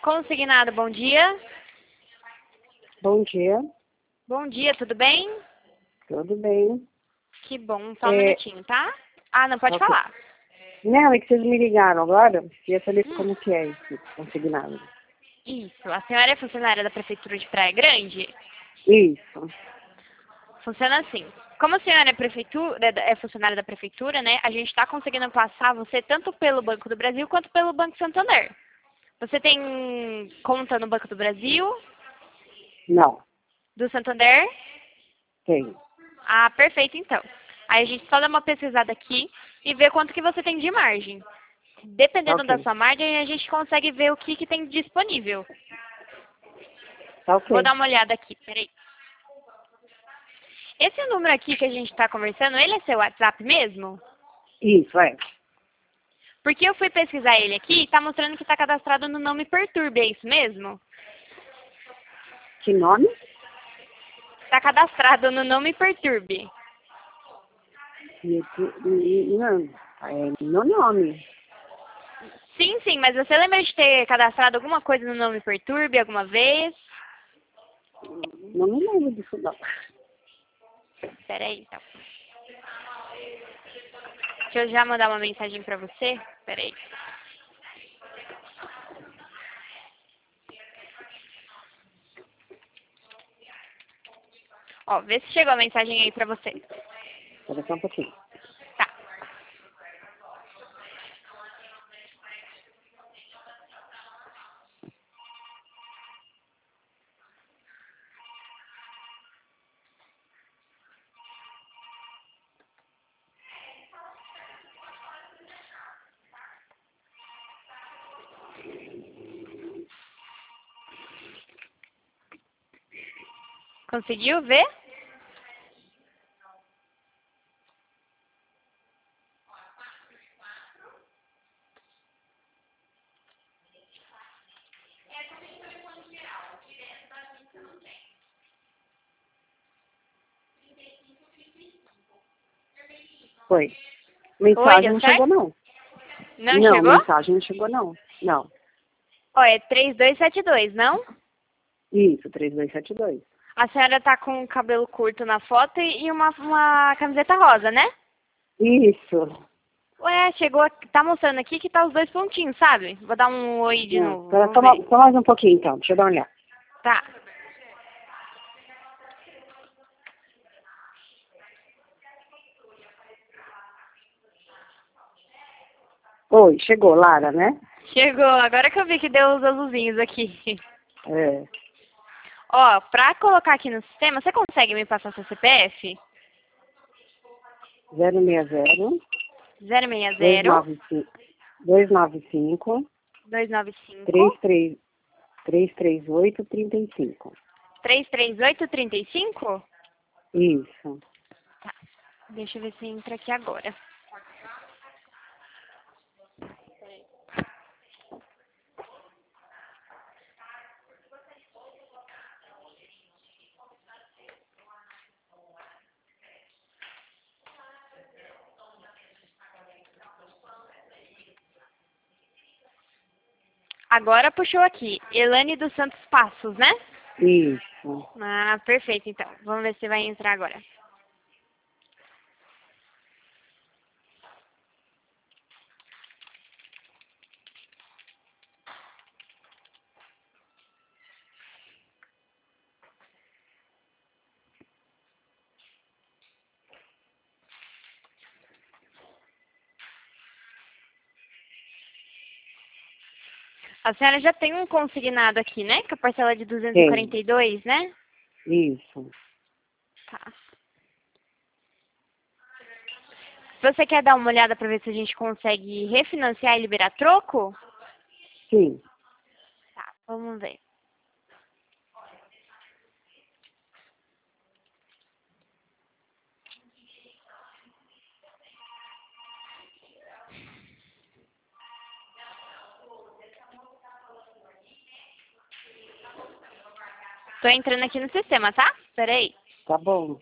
Consignado, bom dia. Bom dia, Bom dia, tudo bem? tudo bem? Que bom, só um minutinho, tá? Ah, não pode Ok. falar. Não, é que vocês me ligaram agora, queria saber Hum, como que é esse consignado. Isso, a senhora é funcionária da Prefeitura de Praia Grande? Isso, Funciona assim. Como a senhora é funcionária da Prefeitura, né? A gente está conseguindo passar você tanto pelo Banco do Brasil quanto pelo Banco Santander. Você tem conta no Banco do Brasil, não, do Santander? tem. Ah, perfeito, então. Aí a gente só dá uma pesquisada aqui e vê quanto que você tem de margem. Dependendo da Ok, sua margem, a gente consegue ver o que tem disponível. tá Vou ok. dar uma olhada aqui, peraí. Esse número aqui que a gente está conversando, ele é seu WhatsApp mesmo? Isso, é. Porque eu fui pesquisar ele aqui e está mostrando que está cadastrado no Não Me Perturbe, é isso mesmo? Que nome? Está cadastrado no Não Me Perturbe. Não, é meu nome. Sim, sim, mas você lembra de ter cadastrado alguma coisa no Não Me Perturbe alguma vez? Não me lembro disso, não. Peraí, então. Deixa eu já mandar uma mensagem pra você. Peraí. Ó, vê se chegou a mensagem aí pra você. Espera só um pouquinho. Tá. Conseguiu ver? Foi. Oi, Mensagem deu não chegou, certo? não. Não Não, chegou? mensagem não chegou, não. Não. Ó, é 3272, não? Isso, 3272. A senhora tá com o cabelo curto na foto e uma camiseta rosa, né? Isso. Ué, chegou, tá mostrando aqui que tá os dois pontinhos, sabe? Vou dar um oi de Não, novo, espera vamos ver. só mais um pouquinho, então. Deixa eu dar uma olhada. Tá. Oi, chegou, Lara, né? Chegou, agora que eu vi que deu os azulzinhos aqui. É. Ó, pra colocar aqui no sistema, você consegue me passar seu CPF? 060 060 295 295 295 33 338 35. 33835? Isso. Tá. Deixa eu ver se entra aqui agora. Agora puxou aqui. Elane dos Santos Passos, né? Isso. Ah, perfeito, então. Vamos ver se vai entrar agora. A senhora já tem um consignado aqui, né? Com a parcela de Tem. 242, né? Isso. Tá. Você quer dar uma olhada para ver se a gente consegue refinanciar e liberar troco? Sim. Tá, vamos ver. Tô entrando aqui no sistema, tá? Peraí. Tá bom.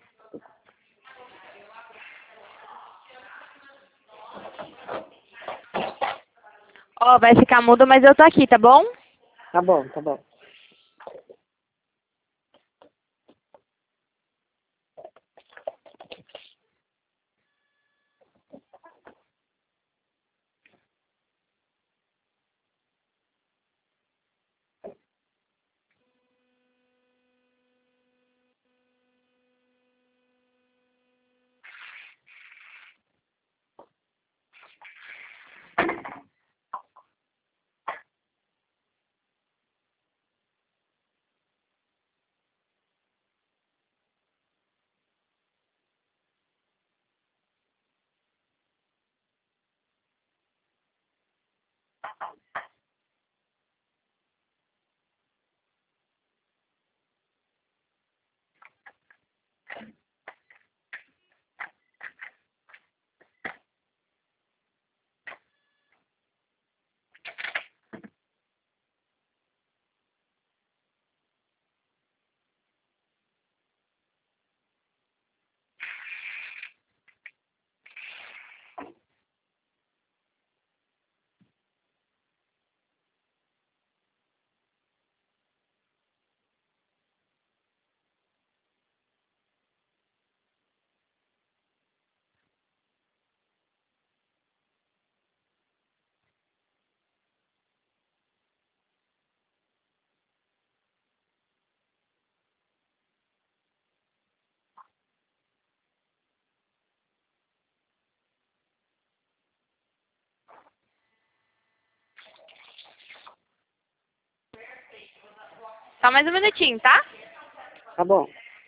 Ó, vai ficar mudo, mas eu tô aqui, tá bom? Tá bom, tá bom. Só mais um minutinho, tá? Tá bom.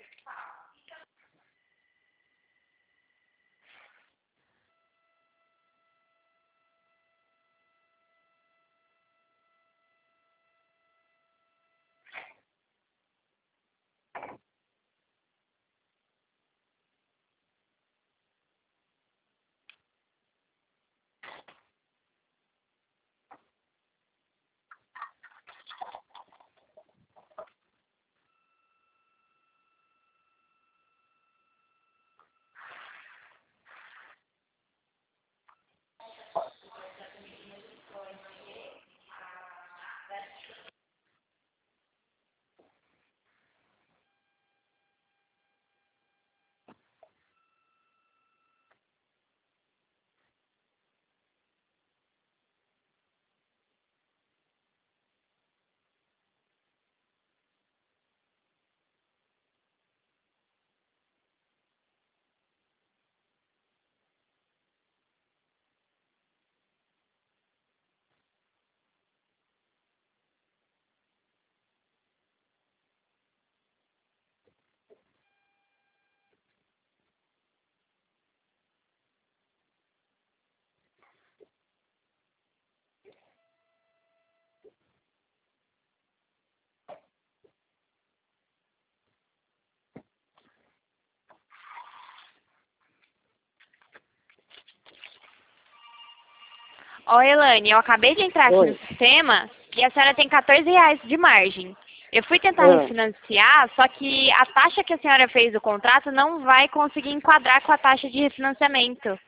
Ó, Elane, eu acabei de entrar aqui Oi. no sistema e a senhora tem R$ 14 de margem. Eu fui tentar Ah. refinanciar, só que a taxa que a senhora fez do contrato não vai conseguir enquadrar com a taxa de refinanciamento.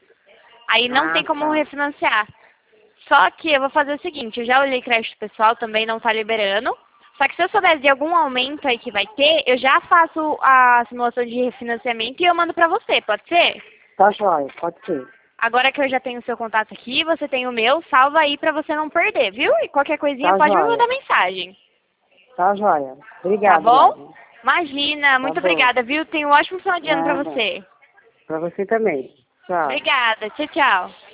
Aí não tem como Tá. refinanciar. Só que eu vou fazer o seguinte, eu já olhei crédito pessoal, também não tá liberando. Só que se eu souber de algum aumento aí que vai ter, eu já faço a simulação de refinanciamento e eu mando pra você, pode ser? Tá joia, pode ser. Agora que eu já tenho o seu contato aqui, você tem o meu, salva aí pra você não perder, viu? E qualquer coisinha Tá pode me joia. mandar mensagem. Tá joia. Tá Obrigada, bom? Laura. Imagina, muito Tá bom. obrigada, viu? Tenha um ótimo final de ano pra Nada. você. Pra você também. Tchau. Obrigada, tchau, tchau.